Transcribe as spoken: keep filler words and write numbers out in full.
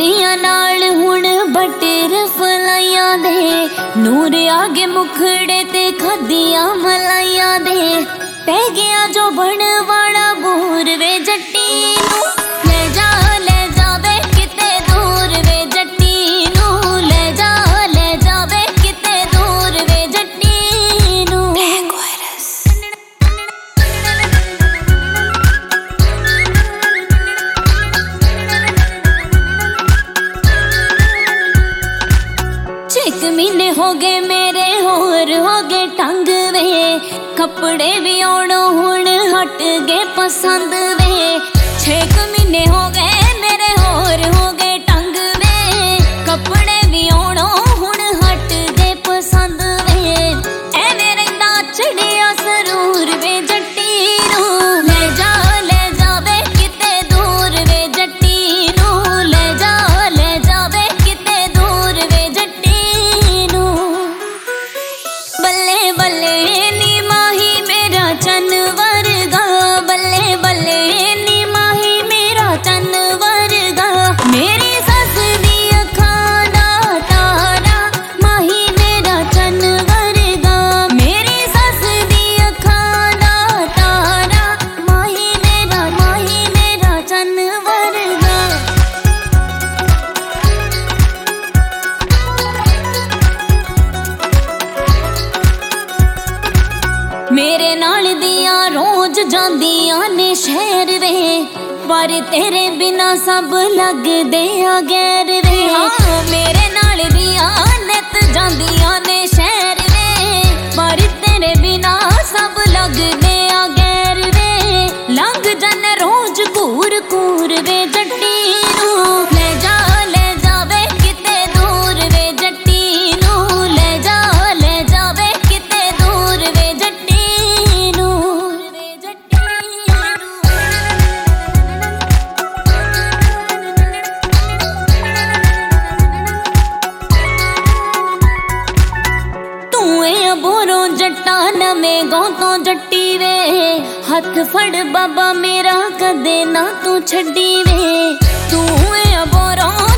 चूड़ियां नाल हुण बटर फलाइयां दे, नूर आगे मुखड़े ते खदियां मलाइयां दे, पै गया जो बन वाला बोर वे जट्टी नू, ले जा ले जावे किते दूर वे जट्टी नू, ले जा ले जावे किते दूर वे जट्टी नू। छे महीने हो गए मेरे होर हो गए टंग वे, कपड़े भी ओणो हुण हट गए पसंद वे, छे महीने हो गए मेरे होर हो गए टंग वे, कपड़े भी ओणो हुण हट गए पसंद वे, एवें रहिंदा चढ़िया सरूर वे जट्टी नू, ले जा ले जावे किते दूर वे जट्टी नू, ले जा ले जावे किते दूर वे जट्टी नू। बल्ले बल्ले नी माही मेरा चन वर्गा, बल्ले बल्ले नी माही मेरा चन वर्गा, मेरी सस दी अखां दा तारा, माही मेरा चन वर्गा, मेरी सस दी अखां दा तारा, माही मेरा माही मेरा चन वर्गा। मेरे नाल दियां रोज जांदियां ने शहर वे, पर तेरे बिना सब लगदे आ गैर वे, मेरे नाल दियां नित जांदियां ने शहर वे, पर तेरे बिना सब लगदे आ गैर वे, लंघ जन रोज कूर कूर वे जट्टी नू, ले जा ले जावे किते दूर वे जट्टी नू, ले जा ले जावे किते दूर वे जट्टी नू। तू ए बोरो जट्टा नवें गांव तो जट्टी वे, हथ फड़ बाबा मेरा कदे ना तू छड्डी वे, तू ए बोरो